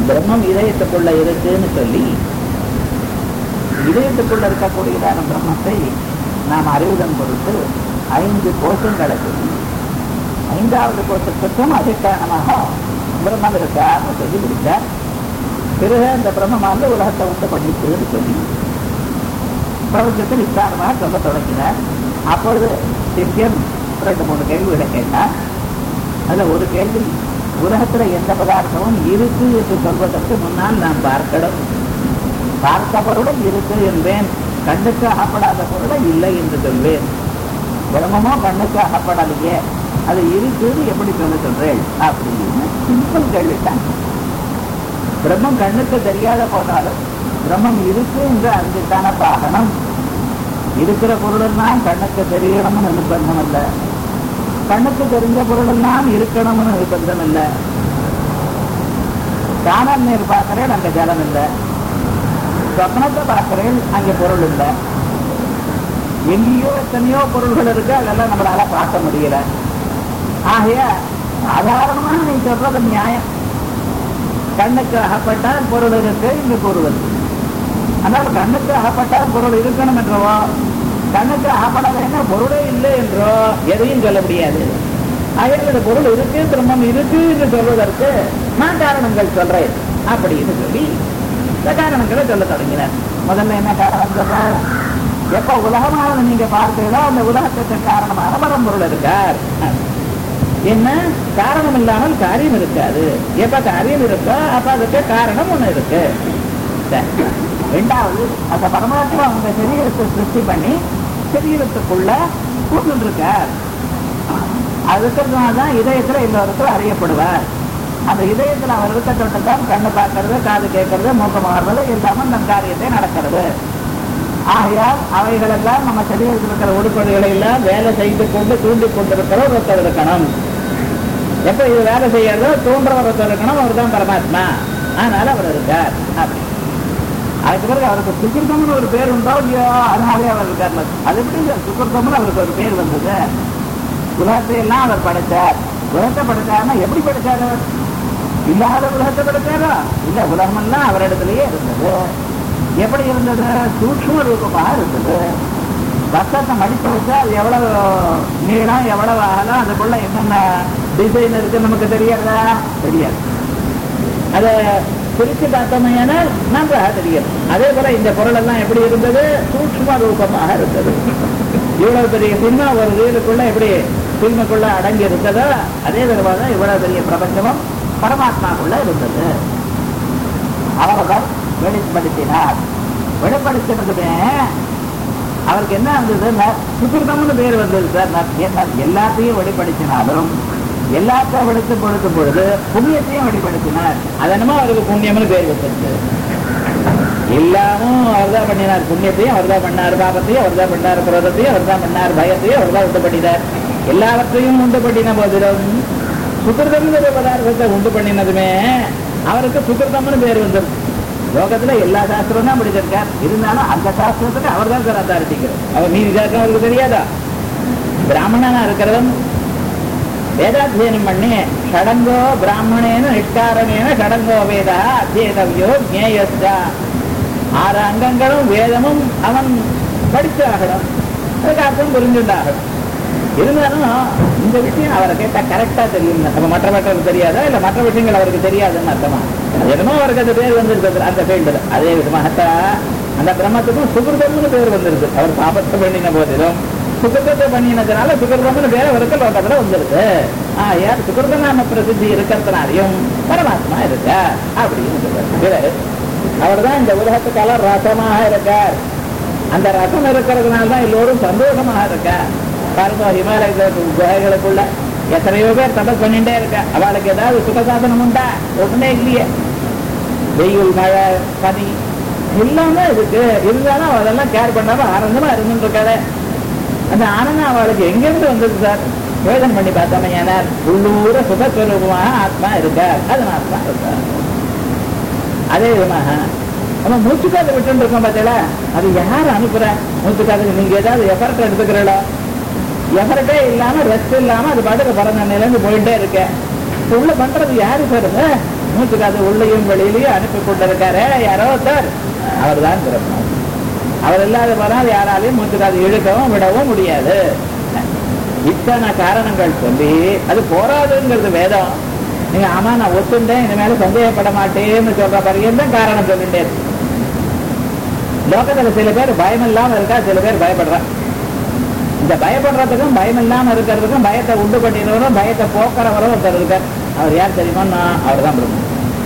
பிரம்மம் இதயத்துக்குள்ள இருக்குன்னு சொல்லி இதயத்துக்குள்ள இருக்கக்கூடியதான பிரம்மத்தை நாம் அறிவுடன் பொறுத்து 5 கோஷங்களுக்கு 5வது கோஷத்துக்கும் அதிஷ்டானமாக பிரம்மம் இருக்கான்னு சொல்லி முடித்தார். பிறகு அந்த பிரம்மமானது உலகத்தை உண்டு பண்ணிட்டுன்னு சொல்லி பிரபஞ்சத்தை விசாரமாக சொல்ல தொடங்கினார். அப்பொழுது சிஷ்யன் 2-3 கேள்விகளை கேட்டார். அதில் ஒரு கேள்வி, உலகத்துல எந்த பதார்த்தமும் இருக்கு என்று சொல்வதற்கு முன்னால் நாம் பார்க்கணும். பார்த்த பொருளும் இருக்கு என்பேன், கண்ணுக்கு அகப்படாத பொருளை இல்லை என்று சொல்வேன். பிரம்மமோ கண்ணுக்கு அகப்படலையே, அது இருக்குன்னு எப்படி சொல்றேன் அப்படின்னு சிம்பிள் கேள்வித்தான். பிரம்மம் கண்ணுக்கு தெரியாத போனாலும் பிரம்மம் இருக்கு என்று அறிஞ்சுத்தான பார்க்கணும். இருக்கிற பொருளெல்லாம் கண்ணுக்கு தெரியணும்னு நிர்பந்தம் இல்லை, கண்ணுக்கு தெரிஞ்ச பொருளெல்லாம் இருக்கணும்னு நிர்பந்தம் இல்லை. காணல் நீர் பார்க்கிறேன், அங்க ஜலம் இல்லை. சொப்னத்தை பார்க்கிறேன், அங்கே பொருள் இல்லை. எங்கேயோ எத்தனையோ பொருள்கள் இருக்கு, அதெல்லாம் நம்மளால பார்க்க முடியல. ஆகைய சாதாரணமாக நீ சொல்றது நியாயம். கண்ணுக்கு அகப்பட்டால் பொருள் இருக்கு, இங்கு பொருள் இருக்கு. ஆனால் கண்ணுக்கு அகப்பட்டால் பொருள் இருக்கணும் என்றவோ, கண்ணுக்கு அகப்படலைன்னா பொருளே இல்லை என்றோ எதையும் சொல்ல முடியாது. ஆகிய பொருள் இருக்கு, பிரம்மம் இருக்கு என்று சொல்வதற்கு நான் காரணங்கள் சொல்றேன் அப்படின்னு சொல்லி இந்த காரணங்களை சொல்ல தொடங்கினார். முதல்ல என்ன காரணம் சொல்றார்? எப்ப உலகமாக நீங்க பார்த்தீங்களோ அந்த உலகத்துக்கு காரணமான பரம்பொருள் இருக்கார். என்ன காரணம் இல்லாமல் காரியம் இருக்காது. எப்ப காரியம் இருக்கோ அப்ப அதுக்கு காரணம் ஒண்ணு இருக்கு. ரெண்டாவது, அந்த பரமாத்மா அவங்க சரீரத்தை சிருஷ்டி பண்ணி சரீரத்துக்குள்ள கூட்டு இருக்கார். அதுக்குதான் இதயத்துல எல்லோருக்கும் அறியப்படுவார். அந்த இதயத்துல அவர் இருக்க தொட்டுதான் கண்ணு பார்க்கறது, காது கேட்கறது, மூக்க மாறுறது எல்லாமே அந்த காரியத்தை நடக்கிறது. ஆகையால் அவைகளெல்லாம் நம்ம சரீரத்தில் இருக்கிற உடுப்படிகளை எல்லாம் வேலை செய்து கொண்டு தூண்டி கொண்டிருக்கிற ஒருத்தர் இருக்கணும். எப்ப இது வேலை செய்யறதோ தூண்டுறவர் ஒருத்தர் இருக்கணும், அவர் தான் பரமாத்மா. அதனால அவர் இருக்கார். அப்படி அதுக்கு பிறகு அவருக்கு சுகிருத்தம்னு ஒரு பேர் உண்டோ இல்லையோ, அதனாலே அவர் இருக்கார். அது எப்படி சுகிருத்தம்னு அவருக்கு ஒரு பேர் வந்தது? உலகத்தை எல்லாம் அவர் படைச்சார். உலகத்தை படைச்சாருன்னா எப்படி படைச்சாரு? இல்லாத உலகத்தை படைச்சாரோ இல்ல, உலகமெல்லாம் அவரிடத்திலேயே இருந்தது. எப்படி இருந்தது? சூக்ஷ்ம ரூபமாக இருந்தது. வஸ்திரத்தை மடித்து வச்சா அது எவ்வளவு நீளம், எவ்வளவு ஆகலாம், அதுக்குள்ள என்னென்ன டிசைன் இருக்கு நமக்கு தெரியாதா? தெரியாது. அதை பிரித்து பார்த்தோமையான நன்றாக தெரியும். அதே போல இந்த பொருள் எல்லாம் எப்படி இருந்தது? சூக்ஷ்ம ரூபமாக இருந்தது. இவ்வளவு பெரிய சினிமா ஒரு வீடுக்குள்ள எப்படி சினிமாக்குள்ள அடங்கி இருந்ததோ அதே விதமாக இவ்வளவு பெரிய பிரபஞ்சமும் பரமாத்மாக்குள்ள இருந்தது. அவர்கள் வெளிப்படுத்தினார். வெளிப்படுத்தினதுமே அவருக்கு என்ன இருந்தது? சுகிருதம்னு பேர் வந்தது சார். எல்லாத்தையும் வெளிப்படுத்தினாலும் எல்லாத்தையும் வெளிப்படுத்தும் பொழுது புண்ணியத்தையும் வெளிப்படுத்தினார். அதனமா அவருக்கு புண்ணியம்னு பேர் வச்சிருக்கு. எல்லாமும் அவர் தான் பண்ணினார். புண்ணியத்தையும் அவர் தான் பண்ணார், பாபத்தையும் அவர் தான் பண்ணார், குரோதத்தையும் அவர் தான் பண்ணார், பயத்தையும் அவர் தான் உண்டு பண்ணினார். எல்லாவற்றையும் உண்டு பண்ணின போதிலும் சுகிருதம்ங்கிற பதார்த்தத்தை உண்டு பண்ணினதுமே அவருக்கு சுகிருதம்னு பேர் வந்தது. லோகத்துல எல்லா சாஸ்திரம் தான் படிச்சிருக்கார். இருந்தாலும் அந்த சாஸ்திரத்துக்கு அவர் தான் சார் அத்தாரிட்டிக்கிறார். அவர் மீதி சாஸ்திரம் அவருக்கு தெரியாதா? பிராமணனா இருக்கிறவன் வேதாத்தியனம் பண்ணி ஷடங்கோ பிராமணேன நிஷ்காரணேன ஷடங்கோ வேதா அத்தியேதவியோ ஜேயஸ்தா 6 அங்கங்களும் வேதமும் அவன் படிச்சு ஆகணும். அதுக்கு அர்த்தம் புரிஞ்சுண்டாகணும். இருந்தாலும் இந்த விஷயம் அவரை கேட்டா கரெக்டா தெரியும். நம்ம மற்றவர்களுக்கு தெரியாதா இல்ல மற்ற விஷயங்கள் அவருக்கு தெரியாதுன்னு அர்த்தமா? என்னமோ அவருக்கு அந்த பேர் வந்திருக்கு அந்த ஃபீல்டுல. அதே விதமாகத்தான் அந்த பிரம்மத்துக்கும் சுகிருதம்னு பேர் வந்திருக்கு. அவர் பாபத்தை பண்ணின போதிலும் சுகிருதத்தை பண்ணினதுனால சுகிருதம்னு பேர் அவருக்கு லோகத்துல வந்துருக்கு. யார் சுகிருத நாம பிரசித்தி இருக்கிறதுனாலையும் பரமாத்மா இருக்க அப்படின்னு சொல்றாரு. அவர் தான் இந்த உலகத்துக்கால ரசமாக இருக்கார். அந்த ரசம் இருக்கிறதுனால்தான் எல்லோரும் சந்தோஷமாக இருக்கார். பாருங்க, ஹிமாலய குகைகளுக்குள்ள எத்தனையோ பேர் தபஸ் பண்ணிட்டே இருக்க. அவளுக்கு ஏதாவது சுகசாதனம் உண்டா? ஒன்றுமே இல்லையே. வெயில், மழை, பனி எல்லாமே இருக்கு. இருந்தாலும் அதெல்லாம் கேர் பண்ணாம ஆனந்தமா இருந்துருக்காரு. அந்த ஆனந்தம் அவளுக்கு எங்கிருந்து வந்தது சார்? வேதம் பண்ணி பார்த்தோமே, ஏன்னா உள்ளூர சுகஸ்வரூபமாக ஆத்மா இருக்கார். அதனால தான் இருக்கார். அதே விதமாக நம்ம மூச்சுக்காத விட்டு இருக்கோம் பார்த்தீங்களா? அது யார் அனுப்புற? மூச்சுக்காதுக்கு நீங்க ஏதாவது எஃபர்ட் எடுத்துக்கிறீங்களா? எஃபர்ட்டே இல்லாம ரெஸ்ட் இல்லாம அது பாட்டுக்கு பறந்த நிலைந்து போயிட்டே இருக்க. உள்ள பண்றது யாரு சார்? மூச்சு காத்து உள்ளேயும் வெளியிலையும் அனுப்பி கொண்டிருக்காரு யாரோ ஒருத்தர், அவர் தான் பிரம்மம். அவர் இல்லாத போனால் யாராலையும் மூச்சு காத்து இழுக்கவும் விடவும் முடியாது. இத்தனை காரணங்கள் சொல்லி அது போராதுங்கிறது வேதம். நீங்க ஆமா நான் ஒத்துண்டேன், இனிமேல சந்தேகப்பட மாட்டேன்னு சொல்ற பரியந்தான் காரணம் சொல்லிட்டே இருக்கு. லோகத்துல சில பேர் பயம் இல்லாம இருக்கா, சில பேர் பயப்படுறான். இந்த பயப்படுறதுக்கும் பயம் இல்லாம இருக்கிறதுக்கும் பயத்தை உண்டு பண்ணிடுறவரும் பயத்தை போக்குறவரும் ஒருத்தர் இருக்கார். அவர் யார் தெரியுமா? அவர் தான் பிரம்மம்.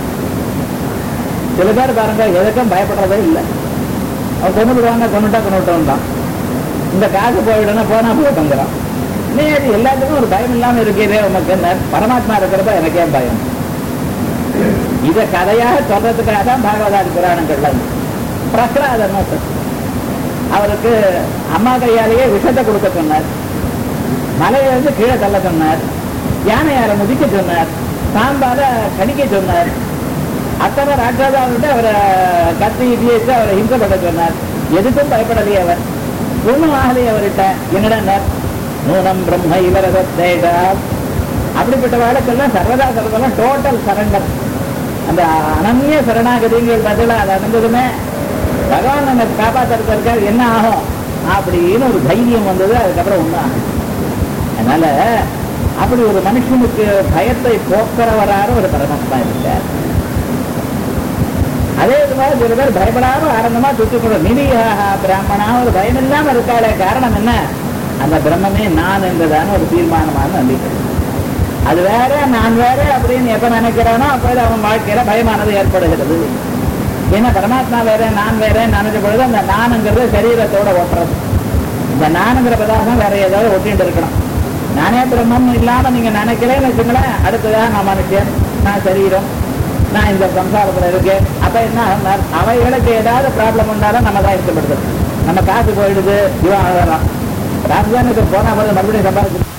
சில பேர் பாருங்க எதுக்கும் பயப்படுறதே இல்லை. அவர் கொண்டுடுவாங்க, கொண்டுட்டோம் தான். இந்த காசு போயிடணும் போனா போட்டுங்கிறான். நீ அது எல்லாத்துக்கும் ஒரு பயம் இல்லாம இருக்கிறே உனக்கு பரமாத்மா இருக்கிறப்ப எனக்கே பயம். இத கதையாக சொல்றதுக்காக தான் பாகவதாதி புராணங்கள்ல பிரகலாதன் அவருக்கு அம்மா கையாலேயே விஷத்தை கொடுக்க சொன்னார், மலையிலிருந்து கீழே தள்ள சொன்னார், யானையார முதிக்க சொன்னார், சாம்பார கடிக்க சொன்னார், அத்தனை ராட்சாதாவிட்டு அவரை கத்தி இடிச்சு அவரை ஹிம்சப்பட சொன்னார். எதுக்கும் பயப்படலையே அவர். ஒண்ணும் ஆகலையே அவர்கிட்ட. என்னடா நூனம் பிரம்ம இவரதேகா அப்படிப்பட்ட வாழ்க்கெல்லாம் சர்வதா சர்வதெல்லாம் டோட்டல் சரண்டர். அந்த அனன்ய சரணாகதிகள் பதில அது அடைஞ்சதுமே பகவான் நம்ம காப்பாற்றுறதுக்காக என்ன ஆகும் அப்படின்னு ஒரு தைரியம் வந்தது. அதுக்கப்புறம் ஒண்ணு ஆகும். அதனால அப்படி ஒரு மனுஷனுக்கு பயத்தை போக்குறவராக ஒரு பரமாத்மா இருக்கார். அதே மாதிரி சில பேர் பயப்படாம ஆனந்தமா சுற்றுக்கணும். நிதியாக பிராமணா ஒரு பயம் இல்லாம இருக்காளே, காரணம் என்ன? அந்த பிரம்மமே நான் என்றதான ஒரு தீர்மானமான நம்பிக்கை. அது வேற நான் வேற அப்படின்னு எப்ப நினைக்கிறானோ அப்போது அவன் வாழ்க்கையில பயமானது ஏற்படுகிறது. ஏன்னா பரமாத்மா வேற நான் வேற நினைச்ச பொழுது அந்த நானுங்கிறது சரீரத்தோட ஒட்டுறது. இந்த நானுங்கிற பதார்த்தம் வேற ஏதாவது ஒட்டிட்டு இருக்கணும். நானே பிரம்மம் இல்லாம நீங்க நினைக்கிறேன்னு வச்சுங்களேன், அடுத்ததான் நான் மனுஷன், நான் சரீரம், நான் இந்த சம்சாரத்துல இருக்கேன். அப்ப என்ன அவைகளுக்கு ஏதாவது ப்ராப்ளம் வந்தாலும் நம்ம தான் இருக்கப்படுது. நம்ம காசு போயிடுது, இவன் ஆகலாம். ராஜதானுக்கு போனா மறுபடியும் சம்பாதிச்சு